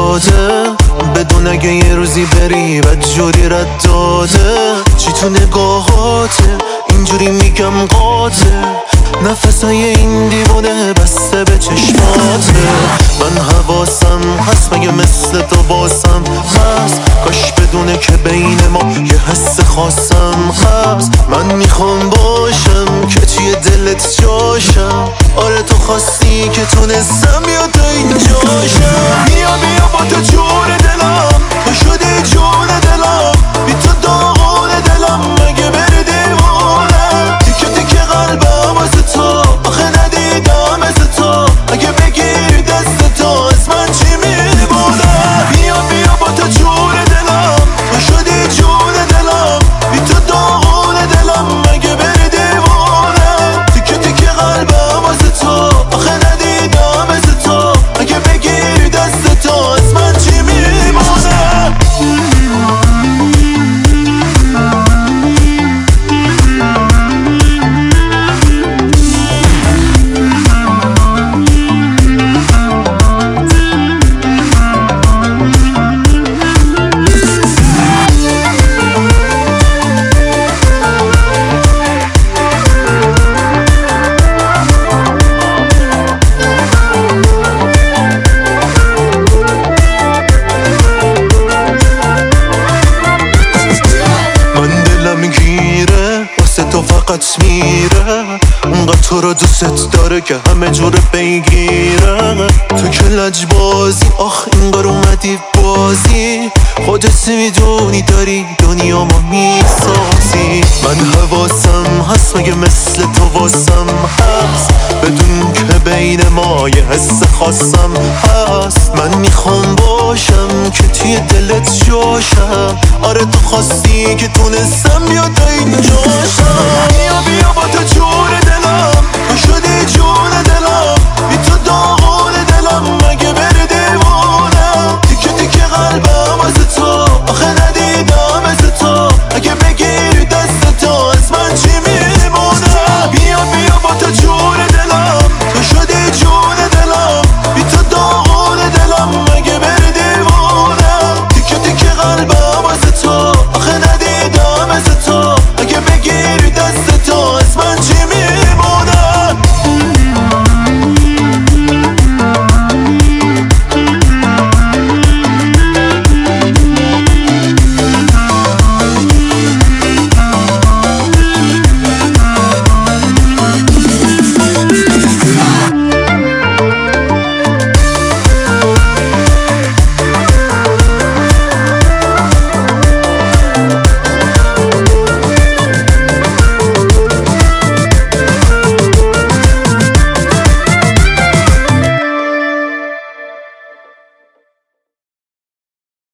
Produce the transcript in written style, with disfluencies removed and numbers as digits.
داده، بدون اگه یه روزی بری بدجوری رد داده. چی تو نگاهاته اینجوری میگم قاطع، نفسای این دیوونه بسته به چشماته. من حواسم هست مگه مثل تو باسم هست، کاش بدونه که بین ما یه حس خاصم هست. من میخوام باشم که توی دلت جاشم، آره تو خواستی که تونستم یا تا این جاشم. بیا با تو جون دلم، تو شدی جون دلم، بی تو داغون دلم مگه بری دیوانم. تیکه تیکه قلبم واسه تو، آخه ندیدم از تو، اگه بگیری دست تو از من چی میمونه. بیا با تو جون دلم، تو شدی جون دلم، بی تو داغون دلم مگه بری دیوانم. تیکه تیکه قلبم واسه تو، آخه ندیدم از تو، اگه بگیری دست تو از من چی میمونه. تو فقط میره، اونقدر تو رو دوست داره که همه جور بگیره. تو که لجبازی آخ اینقدر اومدی بازی، خودت میدونی داری دنیا ما میسازی. من حواسم هست مگه مثل تو واسم هست، بدون که بین ما یه حس خاصم هست. من میخوام باشم که توی دلت جاشم، آره تو خواستی که تونستم بیا تا این جاشم.